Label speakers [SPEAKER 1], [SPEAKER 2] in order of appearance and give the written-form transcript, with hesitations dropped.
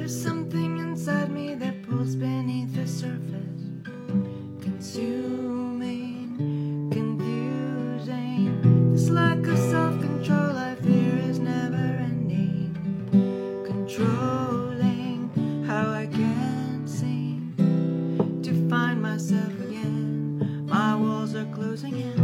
[SPEAKER 1] There's something inside me that pulls beneath the surface, consuming, confusing. This lack of self-control I fear is never ending, controlling how I can't seem to find myself again. My walls are closing in.